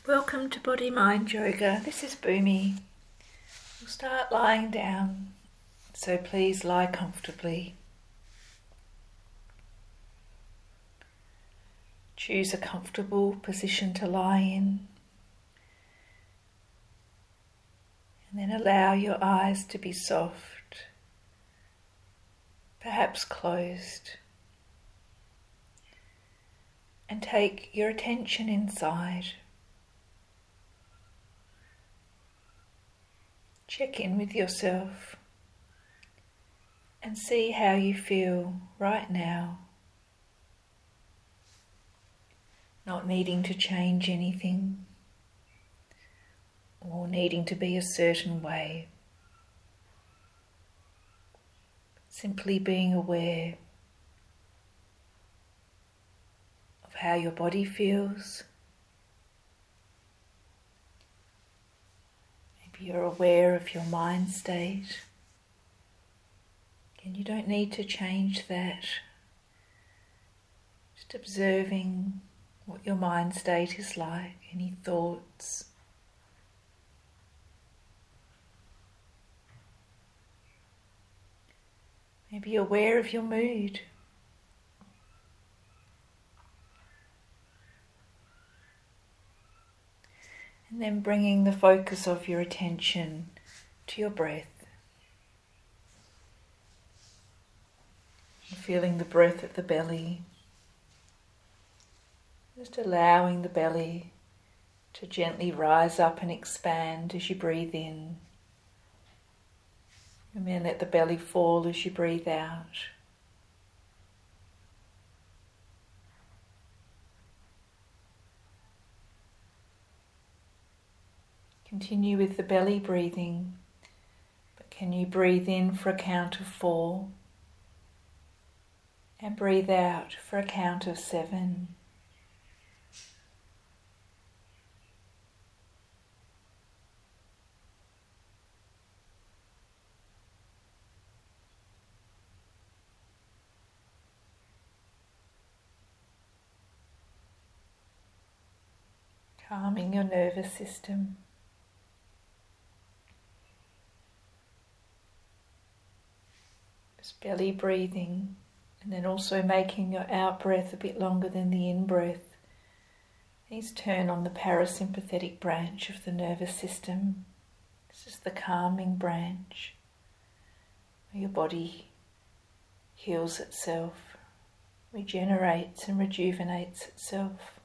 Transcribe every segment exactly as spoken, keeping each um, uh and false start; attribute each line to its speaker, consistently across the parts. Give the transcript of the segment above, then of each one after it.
Speaker 1: Welcome to Body Mind Yoga. This is Bhumi. We'll start lying down, so please lie comfortably. Choose a comfortable position to lie in, and then allow your eyes to be soft, perhaps closed, and take your attention inside. Check in with yourself and see how you feel right now, not needing to change anything or needing to be a certain way, simply being aware of how your body feels. You're aware of your mind state, and you don't need to change that. Just observing what your mind state is like, any thoughts. Maybe aware of your mood. And then bringing the focus of your attention to your breath. And feeling the breath at the belly. Just allowing the belly to gently rise up and expand as you breathe in. And then let the belly fall as you breathe out. Continue with the belly breathing, but can you breathe in for a count of four and breathe out for a count of seven. Calming your nervous system. Belly breathing, and then also making your out breath a bit longer than the in breath. Please turn on the parasympathetic branch of the nervous system. This is the calming branch, where your body heals itself, regenerates and rejuvenates itself.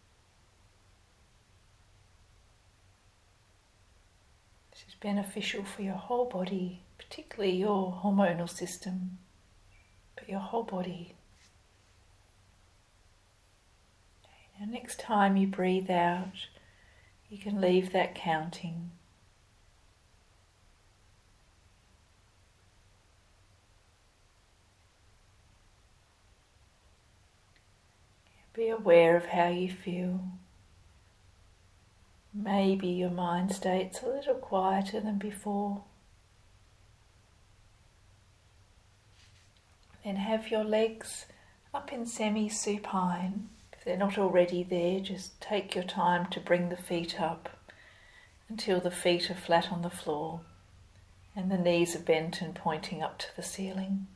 Speaker 1: This is beneficial for your whole body, particularly your hormonal system, but your whole body. Okay, now next time you breathe out, you can leave that counting. Be aware of how you feel. Maybe your mind state's a little quieter than before. Then have your legs up in semi-supine. If they're not already there, just take your time to bring the feet up until the feet are flat on the floor and the knees are bent and pointing up to the ceiling.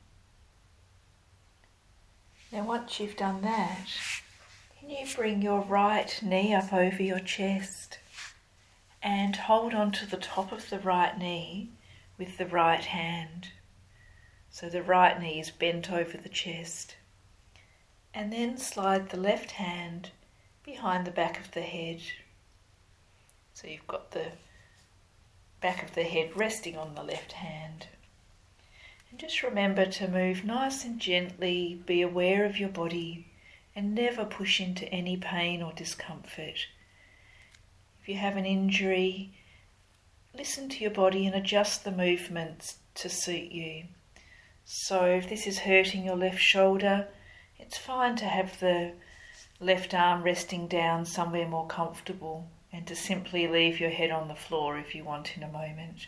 Speaker 1: Now once you've done that, can you bring your right knee up over your chest and hold on to the top of the right knee with the right hand. So the right knee is bent over the chest. And then slide the left hand behind the back of the head. So you've got the back of the head resting on the left hand. And just remember to move nice and gently, be aware of your body, and never push into any pain or discomfort. If you have an injury, listen to your body and adjust the movements to suit you. So if this is hurting your left shoulder, it's fine to have the left arm resting down somewhere more comfortable and to simply leave your head on the floor if you want in a moment.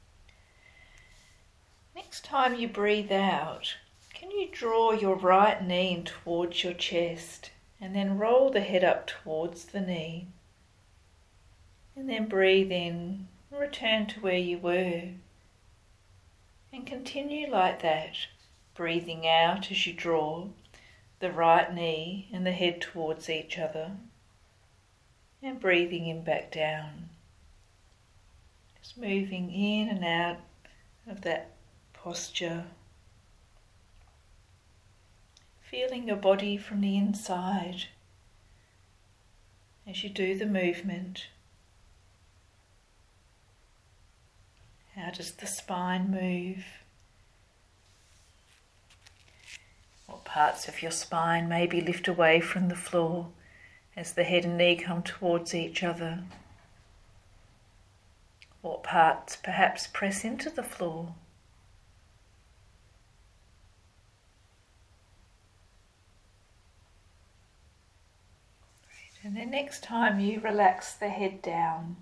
Speaker 1: Next time you breathe out, can you draw your right knee in towards your chest and then roll the head up towards the knee. And then breathe in, return to where you were. And continue like that, breathing out as you draw the right knee and the head towards each other. And breathing in back down. Just moving in and out of that posture. Feeling your body from the inside as you do the movement. How does the spine move? What parts of your spine maybe lift away from the floor as the head and knee come towards each other? What parts perhaps press into the floor? And then next time you relax the head down,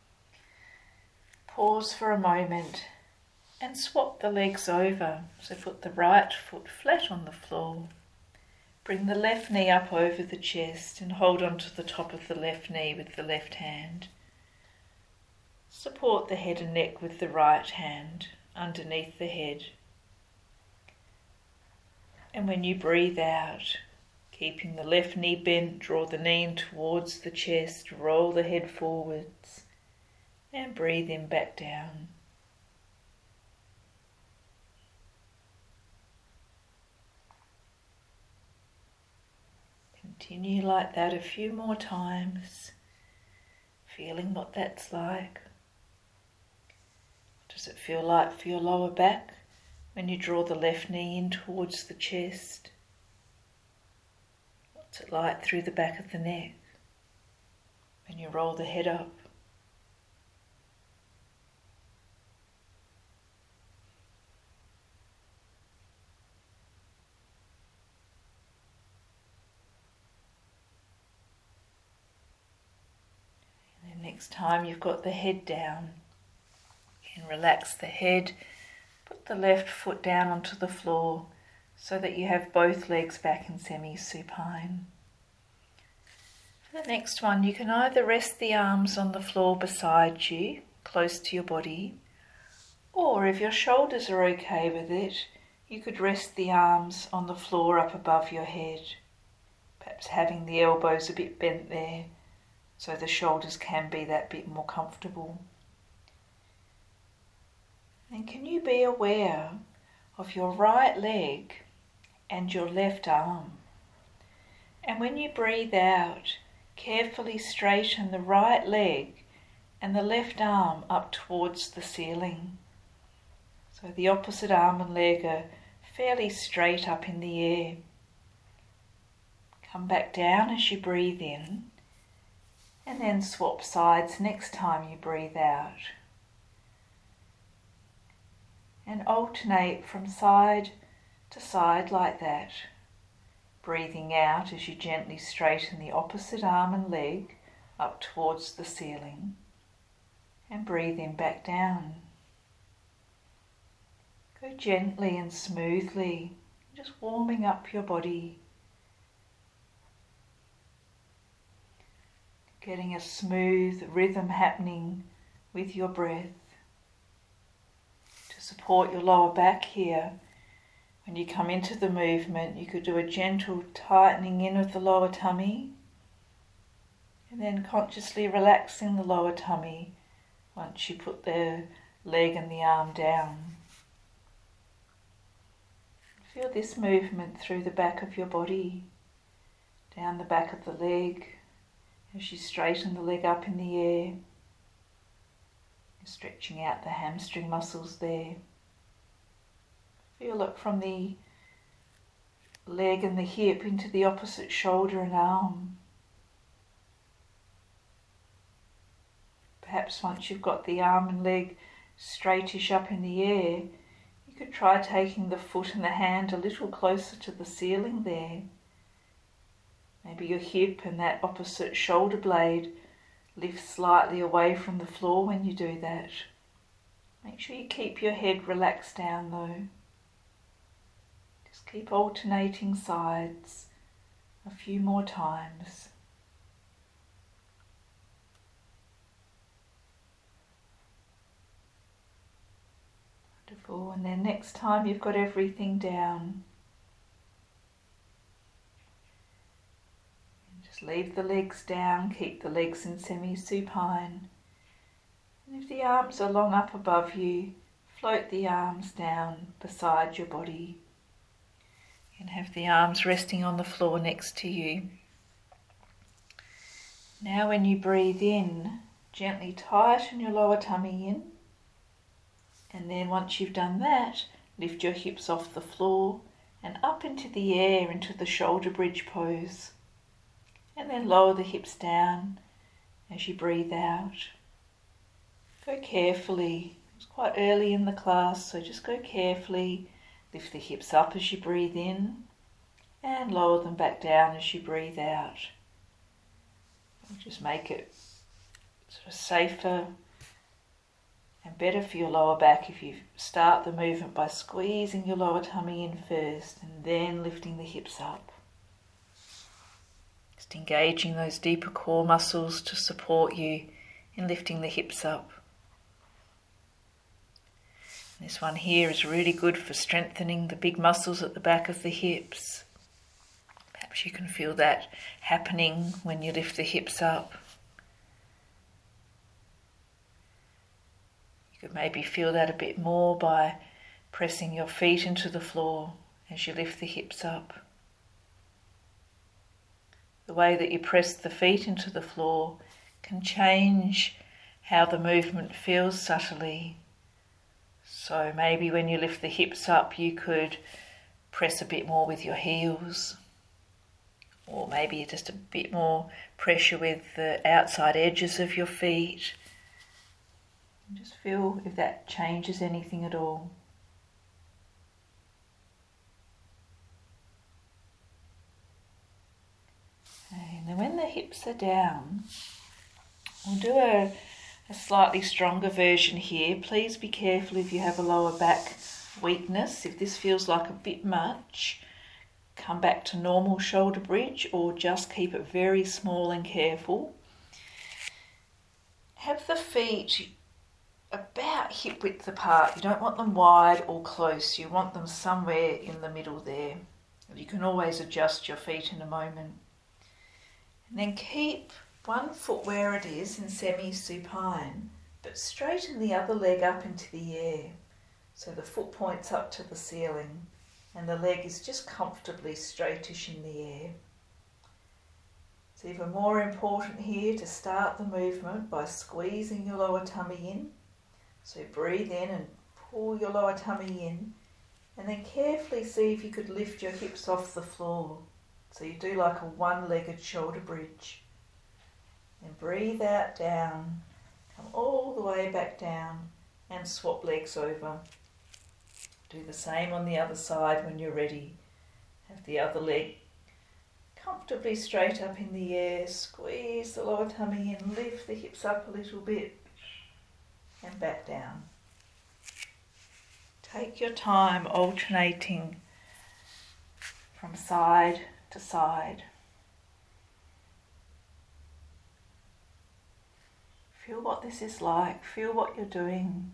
Speaker 1: pause for a moment and swap the legs over. So put the right foot flat on the floor. Bring the left knee up over the chest and hold on to the top of the left knee with the left hand. Support the head and neck with the right hand underneath the head. And when you breathe out, keeping the left knee bent, draw the knee in towards the chest, roll the head forwards, and breathe in back down. Continue like that a few more times, feeling what that's like. What does it feel like for your lower back when you draw the left knee in towards the chest? What's it like through the back of the neck when you roll the head up? And then next time you've got the head down, you can relax the head, put the left foot down onto the floor so that you have both legs back in semi-supine. For the next one, you can either rest the arms on the floor beside you, close to your body, or if your shoulders are okay with it, you could rest the arms on the floor up above your head, perhaps having the elbows a bit bent there so the shoulders can be that bit more comfortable. And can you be aware of your right leg and your left arm? And when you breathe out, carefully straighten the right leg and the left arm up towards the ceiling. So the opposite arm and leg are fairly straight up in the air. Come back down as you breathe in, and then swap sides next time you breathe out. And alternate from side to side like that, breathing out as you gently straighten the opposite arm and leg up towards the ceiling, and breathe in back down. Go gently and smoothly, just warming up your body, getting a smooth rhythm happening with your breath. To support your lower back here, when you come into the movement, you could do a gentle tightening in of the lower tummy, and then consciously relaxing the lower tummy once you put the leg and the arm down. Feel this movement through the back of your body, down the back of the leg, as you straighten the leg up in the air, stretching out the hamstring muscles there. Feel it from the leg and the hip into the opposite shoulder and arm. Perhaps once you've got the arm and leg straightish up in the air, you could try taking the foot and the hand a little closer to the ceiling there. Maybe your hip and that opposite shoulder blade lift slightly away from the floor when you do that. Make sure you keep your head relaxed down though. Just keep alternating sides a few more times. Beautiful. And then next time you've got everything down, just leave the legs down, keep the legs in semi-supine. And if the arms are long up above you, float the arms down beside your body and have the arms resting on the floor next to you. Now when you breathe in, gently tighten your lower tummy in, and then once you've done that, lift your hips off the floor and up into the air into the shoulder bridge pose, and then lower the hips down as you breathe out. Go carefully. It's quite early in the class, so just go carefully. Lift the hips up as you breathe in and lower them back down as you breathe out. Just make it sort of safer and better for your lower back if you start the movement by squeezing your lower tummy in first and then lifting the hips up. Just engaging those deeper core muscles to support you in lifting the hips up. This one here is really good for strengthening the big muscles at the back of the hips. Perhaps you can feel that happening when you lift the hips up. You could maybe feel that a bit more by pressing your feet into the floor as you lift the hips up. The way that you press the feet into the floor can change how the movement feels subtly. So maybe when you lift the hips up, you could press a bit more with your heels, or maybe just a bit more pressure with the outside edges of your feet. And just feel if that changes anything at all. Okay, and then when the hips are down, we'll do a A slightly stronger version here. Please be careful if you have a lower back weakness. If this feels like a bit much, come back to normal shoulder bridge or just keep it very small and careful. Have the feet about hip width apart. You don't want them wide or close. You want them somewhere in the middle there. You can always adjust your feet in a moment. And then keep one foot where it is in semi-supine, but straighten the other leg up into the air. So the foot points up to the ceiling and the leg is just comfortably straightish in the air. It's even more important here to start the movement by squeezing your lower tummy in. So breathe in and pull your lower tummy in, and then carefully see if you could lift your hips off the floor. So you do like a one-legged shoulder bridge. And breathe out down, come all the way back down and swap legs over. Do the same on the other side when you're ready. Have the other leg comfortably straight up in the air, squeeze the lower tummy in, lift the hips up a little bit and back down. Take your time alternating from side to side. Feel what this is like, feel what you're doing.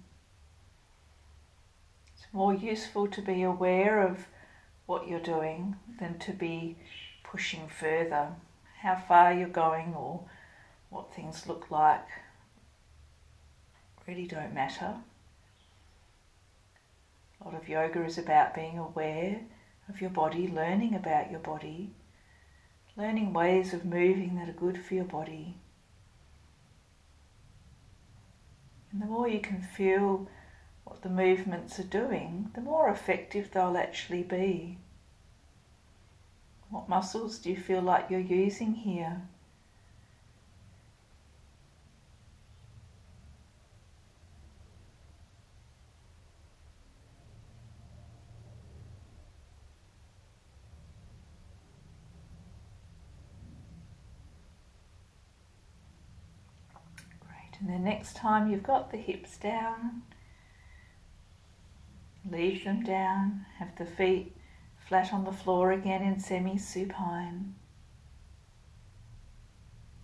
Speaker 1: It's more useful to be aware of what you're doing than to be pushing further. How far you're going or what things look like really don't matter. A lot of yoga is about being aware of your body, learning about your body, learning ways of moving that are good for your body. And the more you can feel what the movements are doing, the more effective they'll actually be. What muscles do you feel like you're using here? And then next time you've got the hips down, leave them down, have the feet flat on the floor again in semi-supine.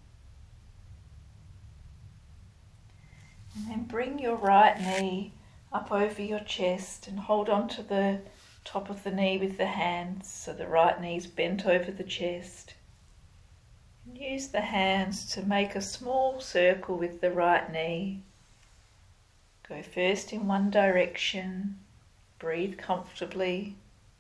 Speaker 1: And then bring your right knee up over your chest and hold on to the top of the knee with the hands so the right knee's bent over the chest. And use the hands to make a small circle with the right knee. Go first in one direction, breathe comfortably.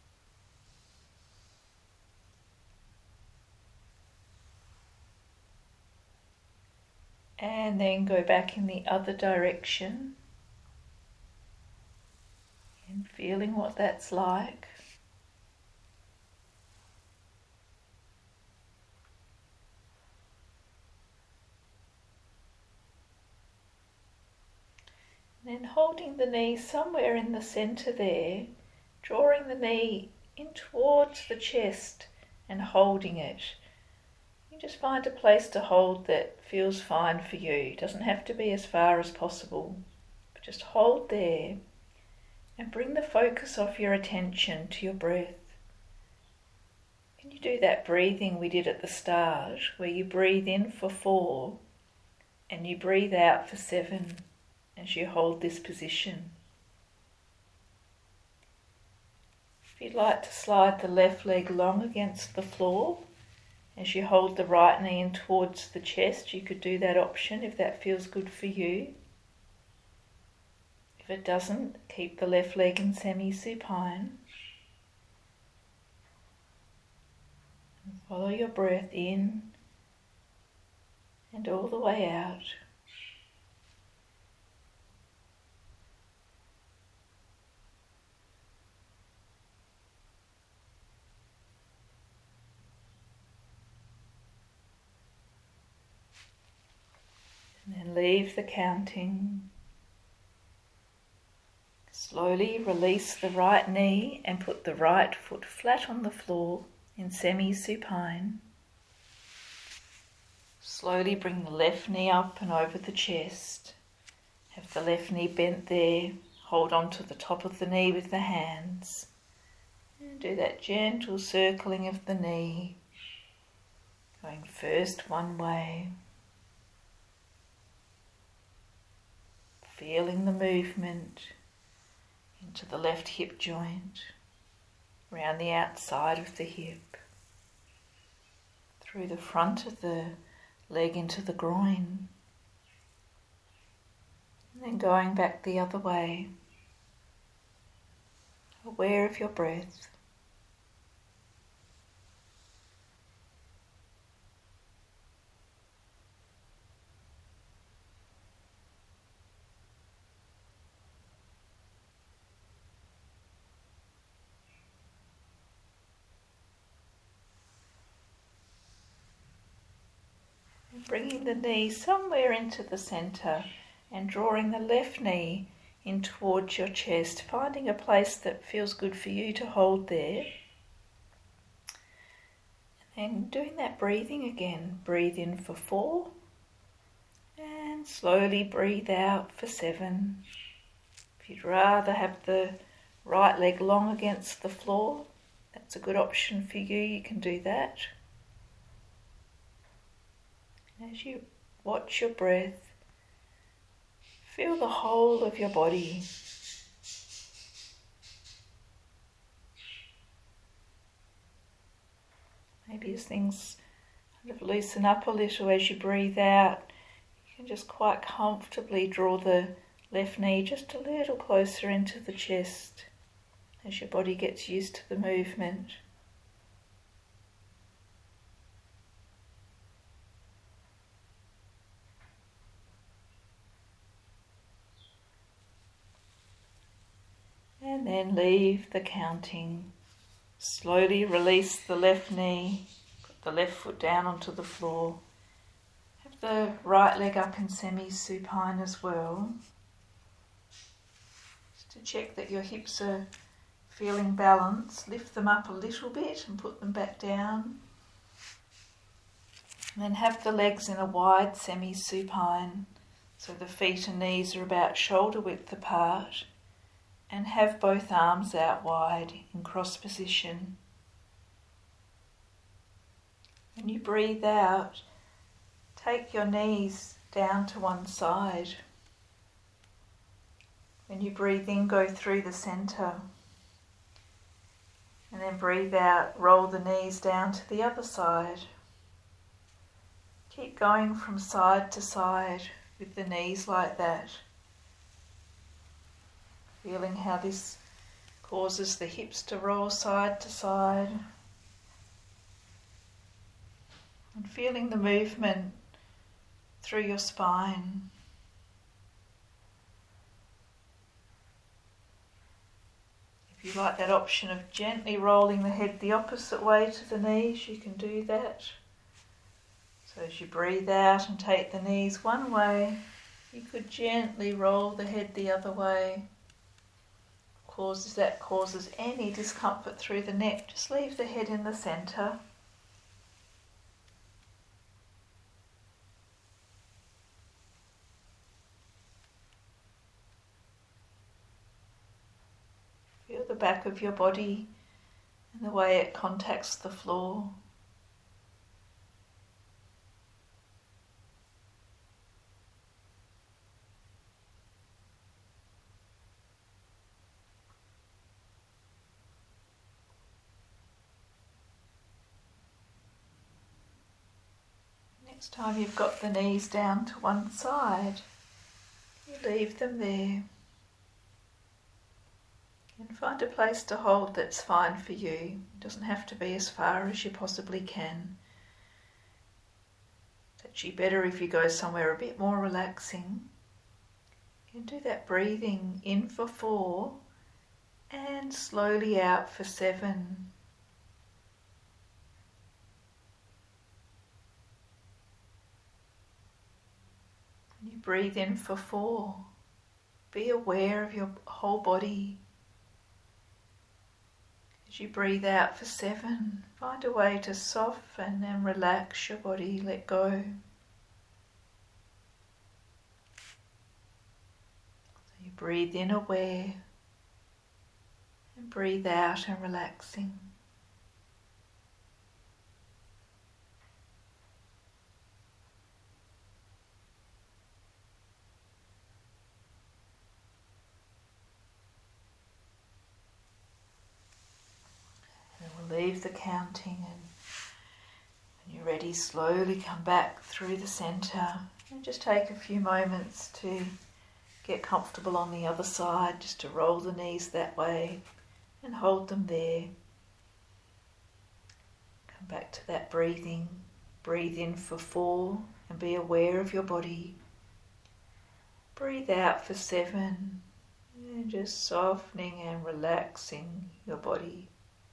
Speaker 1: And then go back in the other direction and feeling what that's like. And then holding the knee somewhere in the centre there, drawing the knee in towards the chest and holding it. You just find a place to hold that feels fine for you. It doesn't have to be as far as possible, but just hold there and bring the focus of your attention to your breath. Can you do that breathing we did at the start, where you breathe in for four and you breathe out for seven as you hold this position? If you'd like to slide the left leg long against the floor as you hold the right knee in towards the chest, you could do that option if that feels good for you. If it doesn't, keep the left leg in semi-supine. And follow your breath in and all the way out. And then leave the counting. Slowly release the right knee and put the right foot flat on the floor in semi-supine. Slowly bring the left knee up and over the chest. Have the left knee bent there. Hold on to the top of the knee with the hands. And do that gentle circling of the knee. Going first one way. Feeling the movement into the left hip joint, around the outside of the hip, through the front of the leg into the groin, and then going back the other way, aware of your breath. Bringing the knee somewhere into the centre and drawing the left knee in towards your chest, finding a place that feels good for you to hold there. And then doing that breathing again. Breathe in for four and slowly breathe out for seven. If you'd rather have the right leg long against the floor, that's a good option for you, you can do that. As you watch your breath, feel the whole of your body. Maybe as things kind of loosen up a little as you breathe out, you can just quite comfortably draw the left knee just a little closer into the chest as your body gets used to the movement. And then leave the counting. Slowly release the left knee, put the left foot down onto the floor. Have the right leg up in semi-supine as well. Just to check that your hips are feeling balanced, lift them up a little bit and put them back down. And then have the legs in a wide semi-supine, so the feet and knees are about shoulder width apart. And have both arms out wide in cross position. When you breathe out, take your knees down to one side. When you breathe in, go through the centre. And then breathe out, roll the knees down to the other side. Keep going from side to side with the knees like that. Feeling how this causes the hips to roll side to side. And feeling the movement through your spine. If you like that option of gently rolling the head the opposite way to the knees, you can do that. So as you breathe out and take the knees one way, you could gently roll the head the other way. Causes that causes any discomfort through the neck, just leave the head in the centre. Feel the back of your body and the way it contacts the floor. Next time you've got the knees down to one side, you leave them there. And find a place to hold that's fine for you. It doesn't have to be as far as you possibly can. It's actually better if you go somewhere a bit more relaxing. You can do that breathing in for four and slowly out for seven. When you breathe in for four, be aware of your whole body. As you breathe out for seven, find a way to soften and relax your body, let go. So you breathe in aware and breathe out and relaxing. Leave the counting, and when you're ready, slowly come back through the centre and just take a few moments to get comfortable on the other side, just to roll the knees that way and hold them there. Come back to that breathing. Breathe in for four and be aware of your body. Breathe out for seven and just softening and relaxing your body.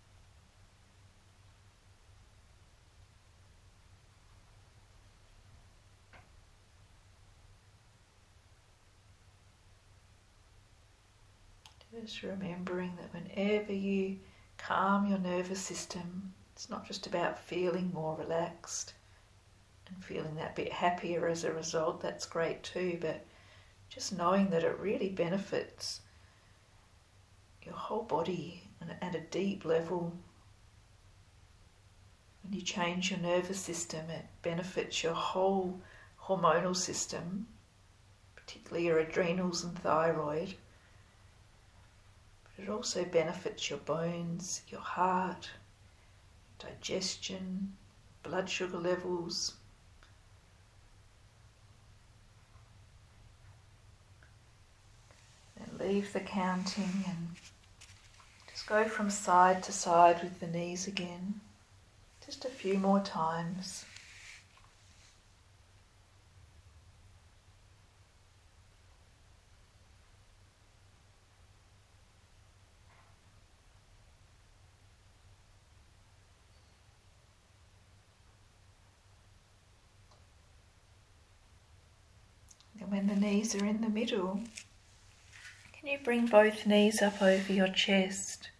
Speaker 1: Just remembering that whenever you calm your nervous system, it's not just about feeling more relaxed and feeling that bit happier as a result, that's great too, but just knowing that it really benefits your whole body and at a deep level. When you change your nervous system, it benefits your whole hormonal system, particularly your adrenals and thyroid. It also benefits your bones, your heart, digestion, blood sugar levels. Then leave the counting and just go from side to side with the knees again. Just a few more times. And when the knees are in the middle, can you bring both knees up over your chest?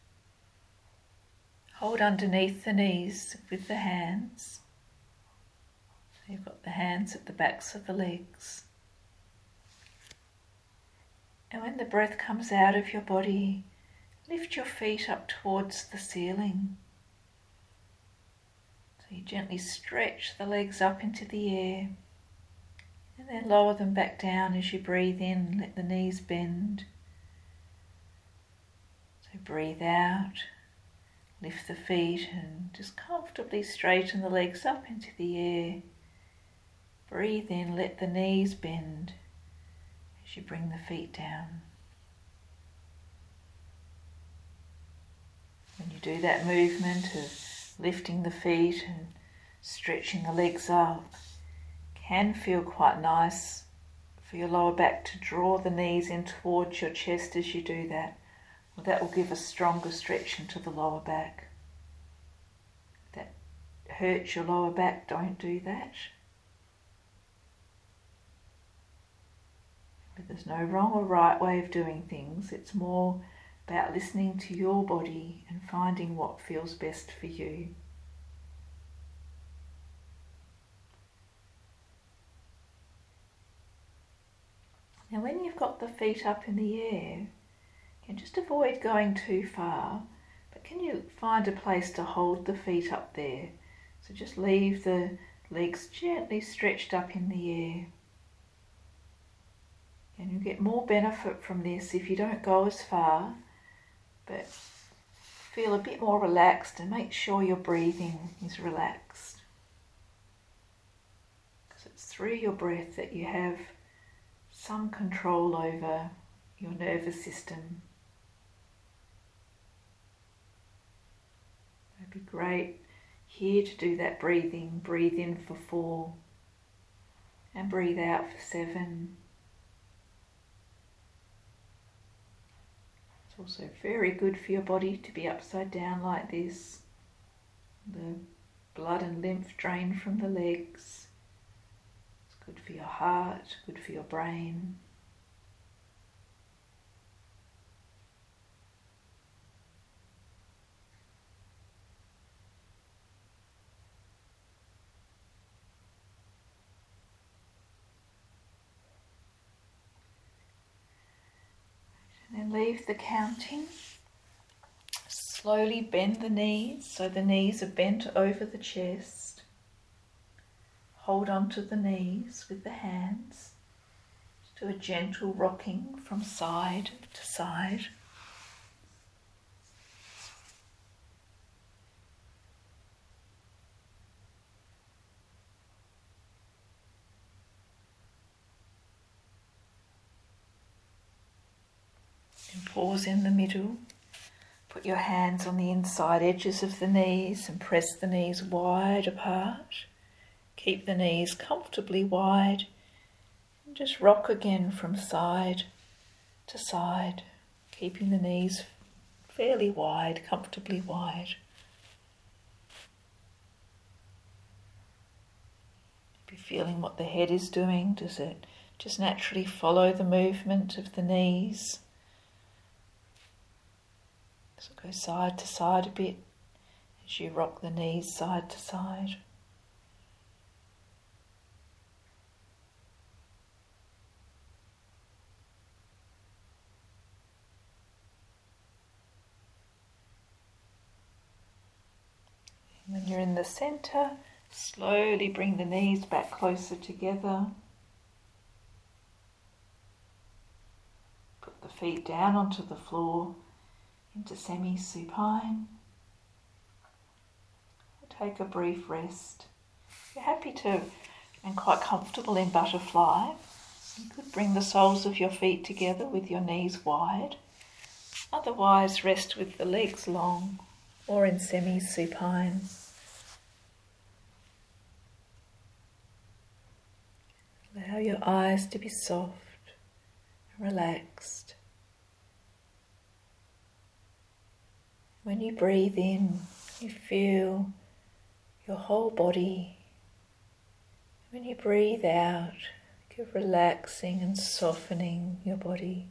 Speaker 1: Hold underneath the knees with the hands. So you've got the hands at the backs of the legs. And when the breath comes out of your body, lift your feet up towards the ceiling. So you gently stretch the legs up into the air. And then lower them back down as you breathe in, let the knees bend. breathe out. Lift the feet and just comfortably straighten the legs up into the air. Breathe in, let the knees bend as you bring the feet down. When you do that movement of lifting the feet and stretching the legs up, it can feel quite nice for your lower back to draw the knees in towards your chest as you do that. Well, that will give a stronger stretch into the lower back. If that hurts your lower back, don't do that. But there's no wrong or right way of doing things. It's more about listening to your body and finding what feels best for you. Now when you've got the feet up in the air, you can just avoid going too far, but can you find a place to hold the feet up there? So just leave the legs gently stretched up in the air. And you'll get more benefit from this if you don't go as far, but feel a bit more relaxed and make sure your breathing is relaxed. Because it's through your breath that you have some control over your nervous system. It'd be great here to do that breathing. Breathe in for four and breathe out for seven. Also very good for your body to be upside down like this. The blood and lymph drain from the legs. It's good for your heart, good for your brain. And then leave the counting. Slowly bend the knees so the knees are bent over the chest. Hold on to the knees with the hands. Just do a gentle rocking from side to side. And pause in the middle. Put your hands on the inside edges of the knees and press the knees wide apart. Keep the knees comfortably wide and just rock again from side to side, keeping the knees fairly wide, comfortably wide. Be feeling what the head is doing. Does it just naturally follow the movement of the knees? So go side to side a bit as you rock the knees side to side. And when you're in the centre, slowly bring the knees back closer together. Put the feet down onto the floor into semi-supine. Take a brief rest. If you're happy to and quite comfortable in butterfly, you could bring the soles of your feet together with your knees wide. Otherwise, rest with the legs long or in semi-supine. Allow your eyes to be soft and relaxed. When you breathe in, you feel your whole body. When you breathe out, you're relaxing and softening your body.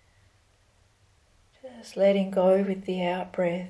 Speaker 1: Just letting go with the out breath.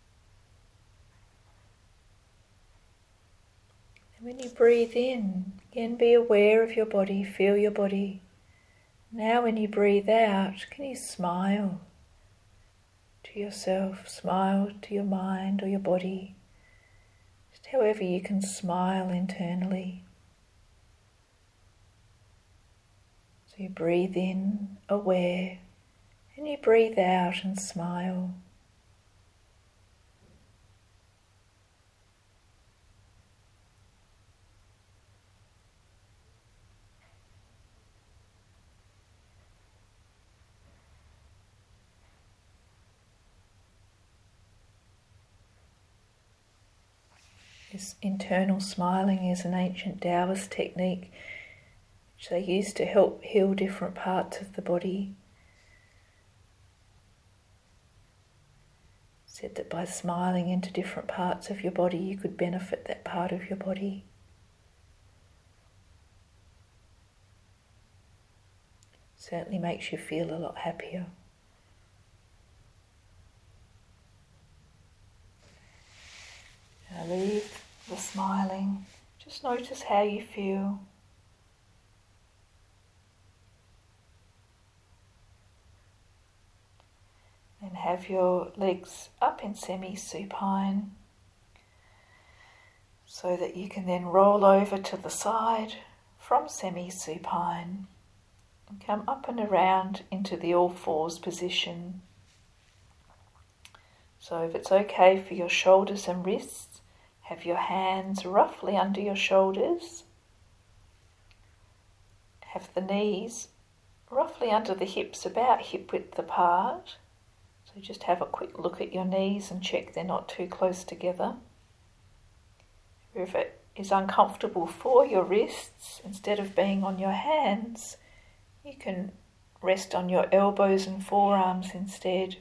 Speaker 1: When you breathe in, Again, be aware of your body, feel your body. Now when you breathe out, can you smile to yourself, smile to your mind or your body, just however you can smile internally. So you breathe in, aware, and you breathe out and smile. This internal smiling is an ancient Taoist technique which they used to help heal different parts of the body. Said that by smiling into different parts of your body you could benefit that part of your body. Certainly makes you feel a lot happier. Now leave the smiling. Just notice how you feel. Then have your legs up in semi-supine so that you can then roll over to the side from semi-supine and come up and around into the all fours position. So if it's okay for your shoulders and wrists, have your hands roughly under your shoulders. Have the knees roughly under the hips, about hip width apart. So just have a quick look at your knees and check they're not too close together. If it is uncomfortable for your wrists, instead of being on your hands, you can rest on your elbows and forearms instead.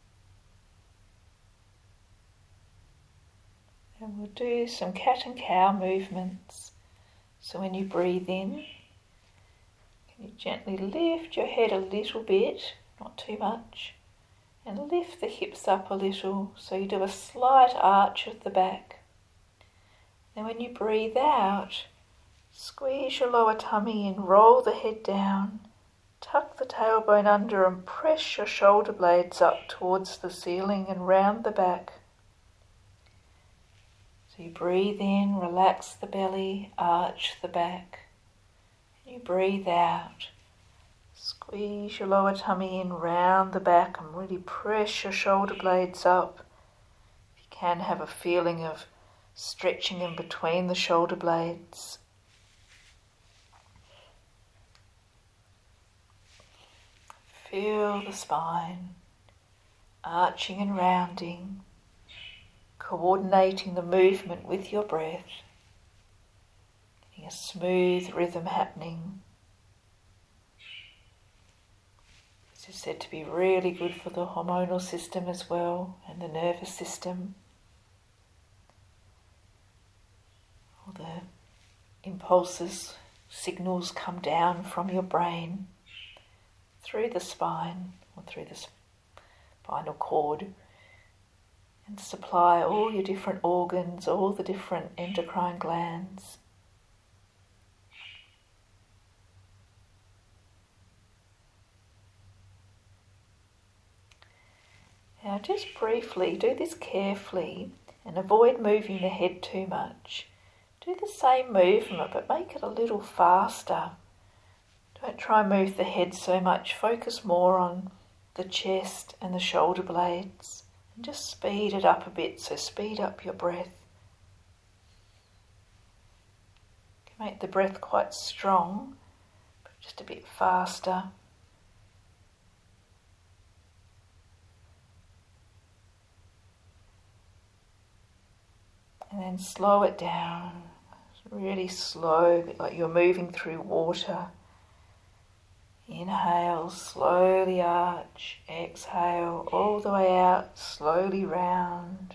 Speaker 1: And we'll do some cat and cow movements. So when you breathe in, can you gently lift your head a little bit, not too much, and lift the hips up a little, so you do a slight arch of the back. Then when you breathe out, squeeze your lower tummy in, roll the head down, tuck the tailbone under and press your shoulder blades up towards the ceiling and round the back. So you breathe in, relax the belly, arch the back. And you breathe out, squeeze your lower tummy in, round the back and really press your shoulder blades up. If you can, have a feeling of stretching in between the shoulder blades. Feel the spine arching and rounding, coordinating the movement with your breath, getting a smooth rhythm happening. This is said to be really good for the hormonal system as well, and the nervous system. All the impulses, signals come down from your brain through the spine or through the spinal cord and supply all your different organs, all the different endocrine glands. Now just briefly, do this carefully and avoid moving the head too much. Do the same movement but make it a little faster. Don't try and move the head so much, focus more on the chest and the shoulder blades and just speed it up a bit, so speed up your breath. You can make the breath quite strong, but just a bit faster. And then slow it down, really slow, a bit like you're moving through water. Inhale, slowly arch, exhale, all the way out, slowly round.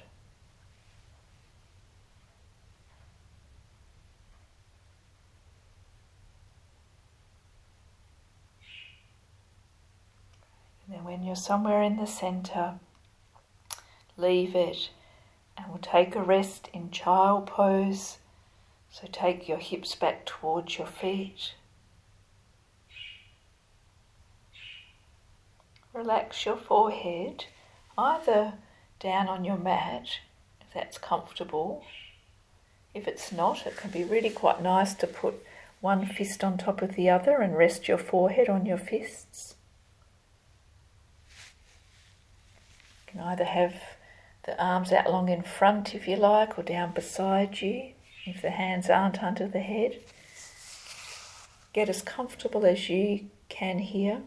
Speaker 1: And then when you're somewhere in the centre, leave it. And we'll take a rest in child pose, So take your hips back towards your feet. Relax your forehead, either down on your mat, if that's comfortable. If it's not, it can be really quite nice to put one fist on top of the other and rest your forehead on your fists. You can either have the arms out long in front if you like, or down beside you if the hands aren't under the head. Get as comfortable as you can here.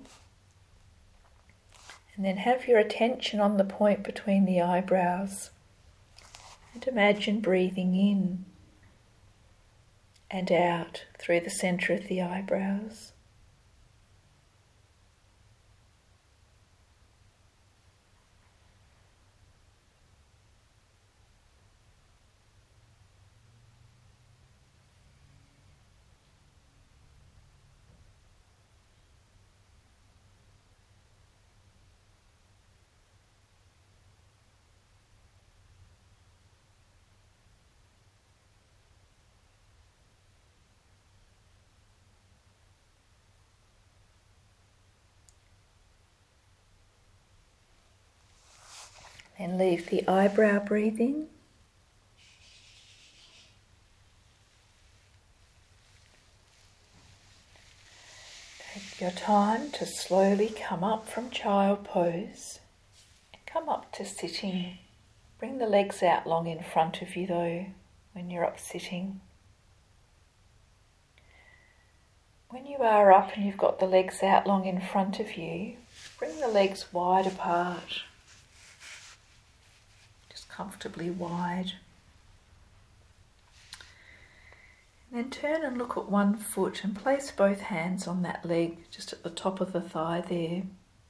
Speaker 1: And then have your attention on the point between the eyebrows. And imagine breathing in and out through the centre of the eyebrows. Then leave the eyebrow breathing. Take your time to slowly come up from child pose and come up to sitting. Bring the legs out long in front of you though when you're up sitting. When you are up and you've got the legs out long in front of you, bring the legs wide apart. Comfortably wide. And then turn and look at one foot and place both hands on that leg just at the top of the thigh there.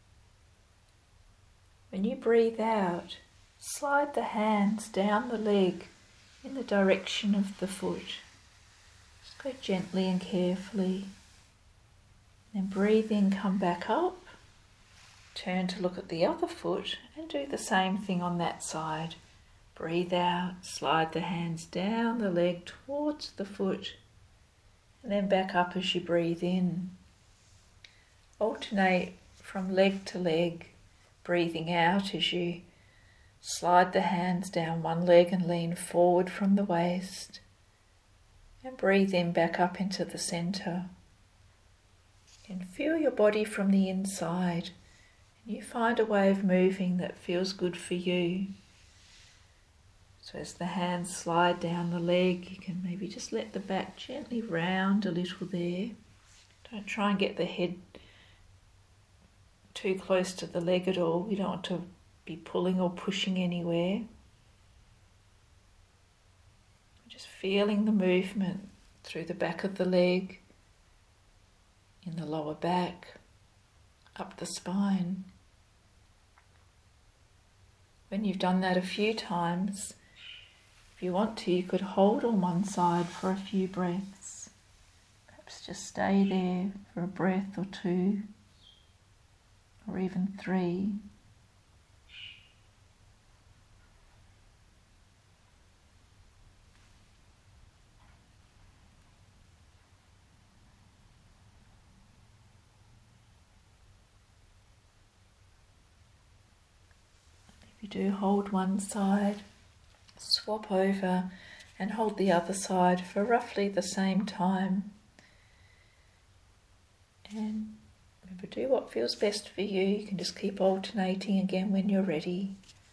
Speaker 1: When you breathe out, slide the hands down the leg in the direction of the foot. Just go gently and carefully. Then breathe in, come back up. Turn to look at the other foot and do the same thing on that side. Breathe out, slide the hands down the leg towards the foot, and then back up as you breathe in. Alternate from leg to leg, breathing out as you slide the hands down one leg and lean forward from the waist, and breathe in back up into the centre. And feel your body from the inside, and you find a way of moving that feels good for you. So as the hands slide down the leg, you can maybe just let the back gently round a little there. Don't try and get the head too close to the leg at all. You don't want to be pulling or pushing anywhere. Just feeling the movement through the back of the leg, in the lower back, up the spine. When you've done that a few times, if you want to, you could hold on one side for a few breaths. Perhaps just stay there for a breath or two, or even three. If you do hold one side, swap over and hold the other side for roughly the same time. And remember, do what feels best for you. You can just keep alternating again when you're ready.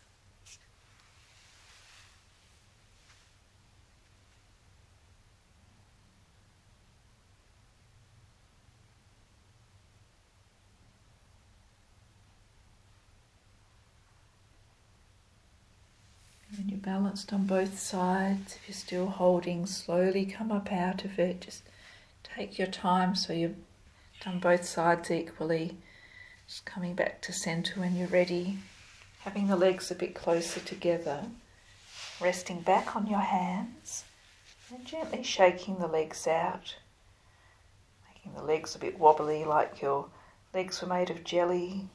Speaker 1: When you're balanced on both sides, if you're still holding, slowly come up out of it. Just take your time so you've done both sides equally. Just coming back to centre when you're ready. Having the legs a bit closer together. Resting back on your hands and gently shaking the legs out. Making the legs a bit wobbly like your legs were made of jelly.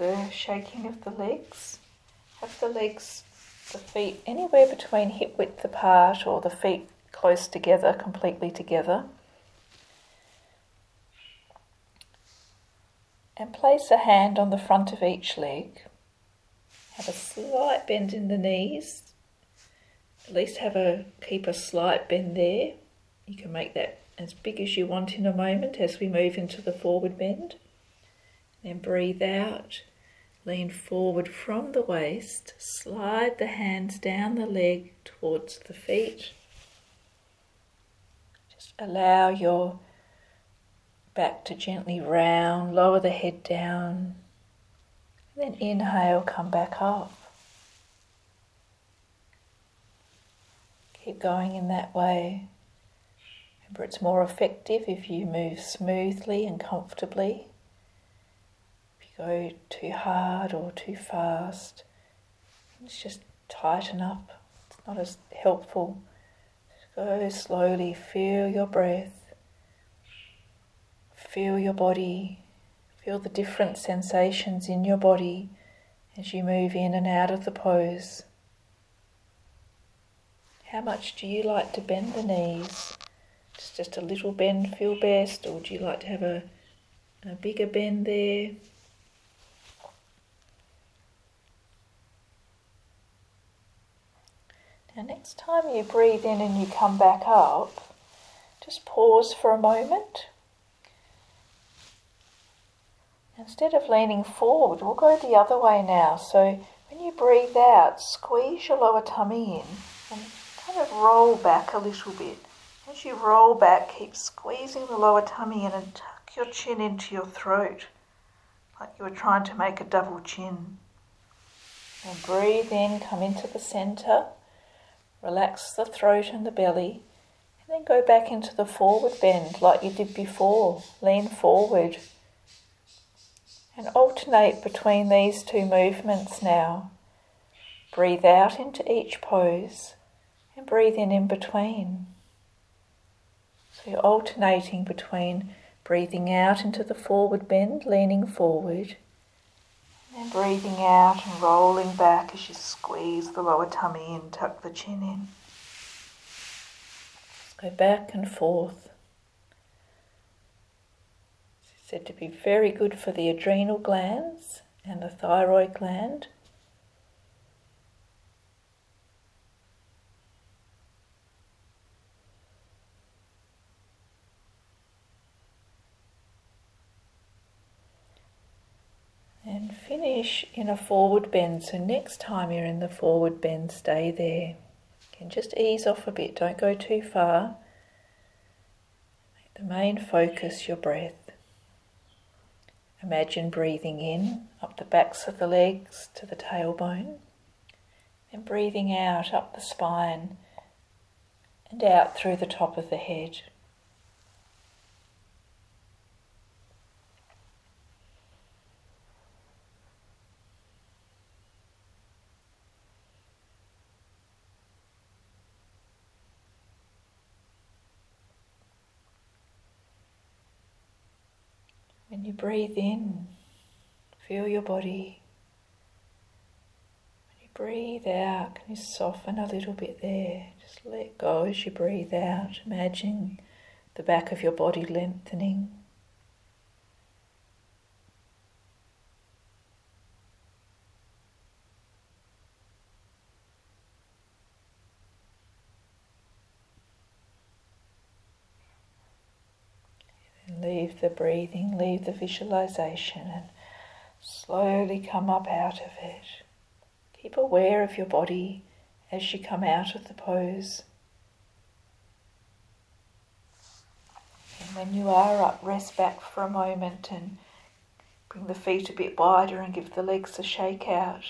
Speaker 1: the shaking of the legs. Have the legs, the feet anywhere between hip width apart or the feet close together, completely together. And place a hand on the front of each leg. Have a slight bend in the knees. At least have a keep a slight bend there. You can make that as big as you want in a moment as we move into the forward bend. Then breathe out. Lean forward from the waist. Slide the hands down the leg towards the feet. Just allow your back to gently round, lower the head down. Then inhale, come back up. Keep going in that way. Remember, it's more effective if you move smoothly and comfortably. If you go too hard or too fast, it's just tighten up. It's not as helpful. Just go slowly, feel your breath. Feel your body, feel the different sensations in your body as you move in and out of the pose. How much do you like to bend the knees? Does just a little bend feel best, or do you like to have a, a bigger bend there? Now next time you breathe in and you come back up, just pause for a moment. Instead of leaning forward, we'll go the other way now. So when you breathe out, squeeze your lower tummy in and kind of roll back a little bit. As you roll back, keep squeezing the lower tummy in and tuck your chin into your throat, like you were trying to make a double chin. And breathe in, come into the center, relax the throat and the belly, and then go back into the forward bend like you did before. Lean forward. And alternate between these two movements now. Breathe out into each pose and breathe in in between. So you're alternating between breathing out into the forward bend, leaning forward, and then breathing out and rolling back as you squeeze the lower tummy in, tuck the chin in. Just go back and forth. Said to be very good for the adrenal glands and the thyroid gland. And finish in a forward bend. So next time you're in the forward bend, stay there. You can just ease off a bit, don't go too far. Make the main focus your breath. Imagine breathing in, up the backs of the legs to the tailbone, and breathing out up the spine and out through the top of the head. When you breathe in, feel your body. When you breathe out, can you soften a little bit there? Just let go as you breathe out. Imagine the back of your body lengthening. Leave the breathing, leave the visualization, and slowly come up out of it. Keep aware of your body as you come out of the pose. And when you are up, rest back for a moment and bring the feet a bit wider and give the legs a shake out.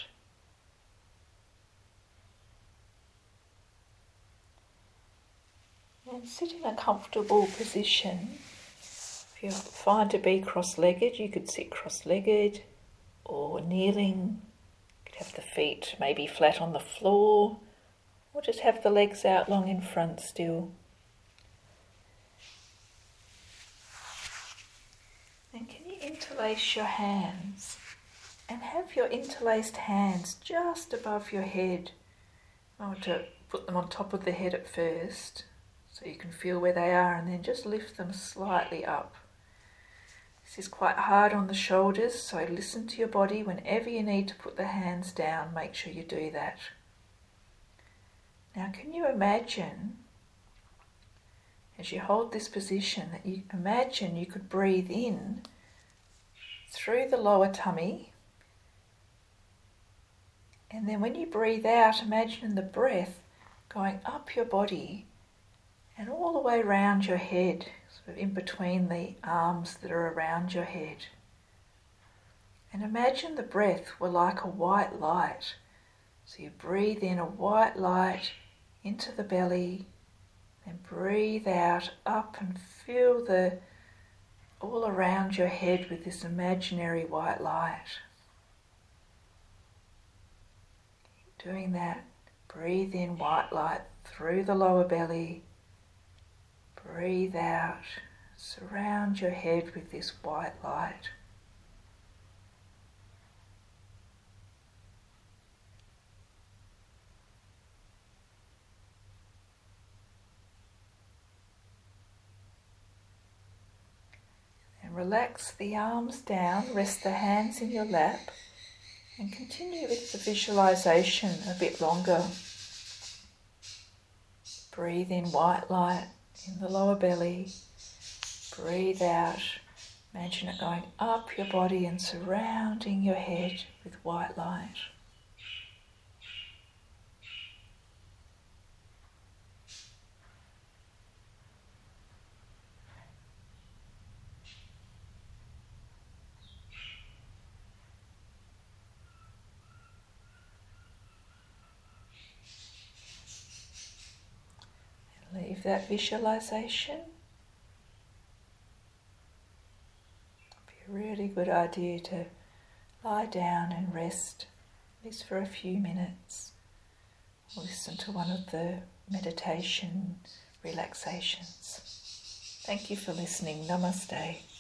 Speaker 1: And sit in a comfortable position. If you're fine to be cross-legged, you could sit cross-legged or kneeling. You could have the feet maybe flat on the floor, or just have the legs out long in front still. And can you interlace your hands And have your interlaced hands just above your head. I want to put them on top of the head at first so you can feel where they are, and then just lift them slightly up. This is quite hard on the shoulders, so listen to your body. Whenever you need to put the hands down, make sure you do that. Now, can you imagine, as you hold this position, that you imagine you could breathe in through the lower tummy, and then when you breathe out, imagine the breath going up your body and all the way around your head, sort of in between the arms that are around your head. And imagine the breath were like a white light. So you breathe in a white light into the belly, and breathe out up and feel the all around your head with this imaginary white light. Keep doing that. Breathe in white light through the lower belly. Breathe out. Surround your head with this white light. Relax the arms down, rest the hands in your lap, and continue with the visualization a bit longer. Breathe in white light in the lower belly. Breathe out. Imagine it going up your body and surrounding your head with white light. Leave that visualization. It'd be a really good idea to lie down and rest, at least for a few minutes. Or listen to one of the meditation relaxations. Thank you for listening. Namaste.